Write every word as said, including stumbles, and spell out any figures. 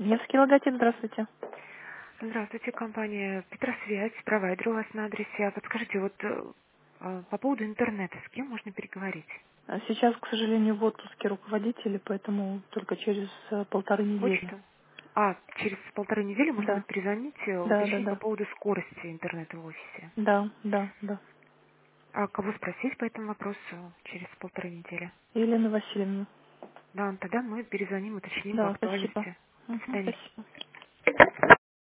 Невский логотип, здравствуйте. Здравствуйте, компания Петросвязь, провайдер у вас на адресе. А подскажите, вот э, э, по поводу интернета, с кем можно переговорить? А Сейчас, к сожалению, в отпуске руководители, поэтому только через э, полторы недели. Почту? А, через полторы недели можно Да, будет перезвонить, э, да, да, уточнить по да. поводу скорости интернета в офисе. Да, да, да. А кого спросить по этому вопросу через полторы недели? Елена Васильевна. Да, тогда мы перезвоним, уточним по Да, спасибо. актуальности. До Мгм, свидания. спасибо.